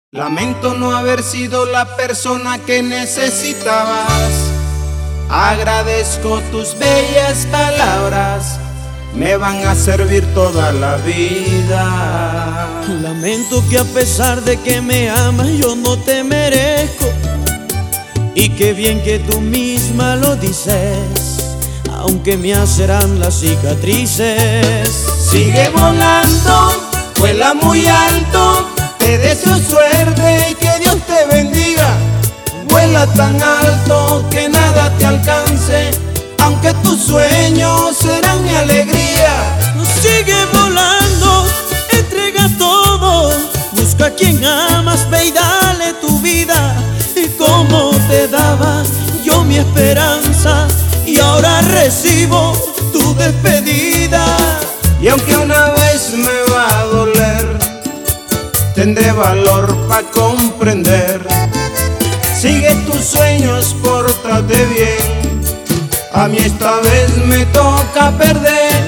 Lamento no haber sido la persona que necesitabas. Agradezco tus bellas palabras, me van a servir toda la vida. Lamento que a pesar de que me amas yo no te merezco, y qué bien que tú misma lo dices, aunque me acerán las cicatrices. Sigue volando, vuela muy alto, te deseo suerte y que Dios te bendiga. Vuela tan alto que nada te alcance, aunque tus sueños serán mi alegría. Sigue volando, entrega todo, busca a quien amas, ve y dale tu vida. Y como te daba yo mi esperanza, y ahora recibo tu despedida. Y aunque una vez me va a doler, tendré valor para comprender. Sigue tus sueños, pórtate bien, a mí esta vez me toca perder.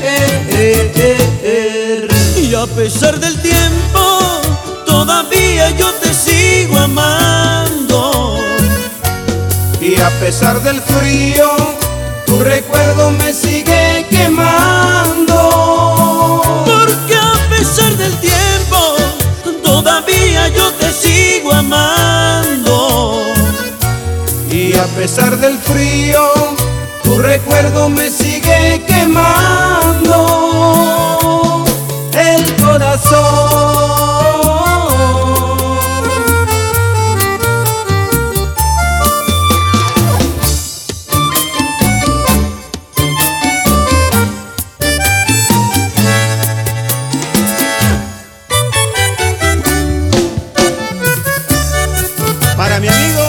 Y a pesar del tiempo, todavía yo te sigo amando. Y a pesar del frío, tu recuerdo me sigue quemando. Porque a pesar del tiempo, todavía yo te sigo amando. Y a pesar del frío, tu recuerdo me sigue quemando el corazón. Para mi amigo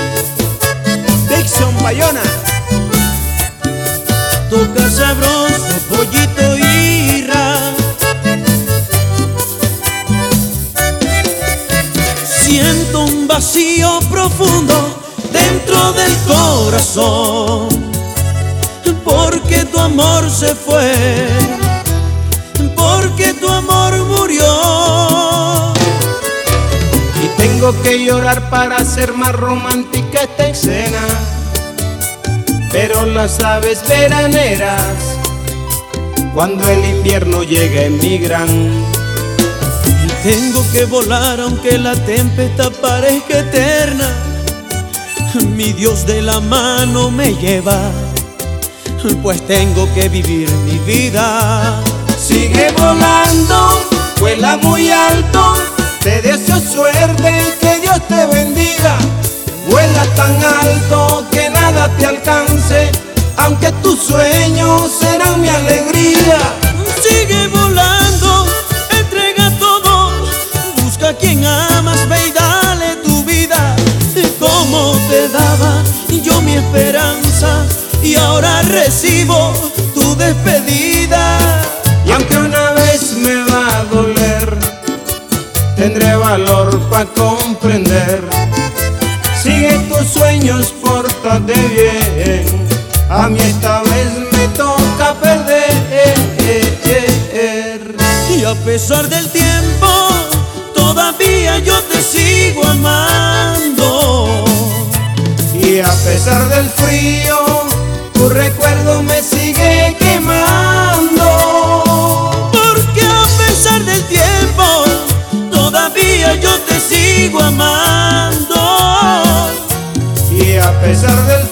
Dixon Bayona, toca sabroso, pollito Irra. Siento un vacío profundo dentro del corazón, porque tu amor se fue, porque tu amor murió. y tengo que llorar para hacer más romántica esta escena. Pero las aves veraneras, cuando el invierno llega, emigran. Y tengo que volar aunque la tempestad parezca eterna. Mi Dios de la mano me lleva, pues tengo que vivir mi vida. Sigue volando, vuela muy alto, te deseo suerte y que Dios te bendiga. Vuela tan alto que nada te alcance, aunque tus sueños serán mi alegría. Sigue volando, entrega todo, busca a quien amas, ve y dale tu vida. Como te daba yo mi esperanza, y ahora recibo tu despedida. Y aunque una vez me va a doler, tendré valor para comprender. Sigue tus sueños, pórtate bien, a mí esta vez me toca perder. Y a pesar del tiempo, todavía yo te sigo amando. Y a pesar del frío, tu recuerdo me sigue quemando. Porque a pesar del tiempo, todavía yo te sigo amando. Y a pesar del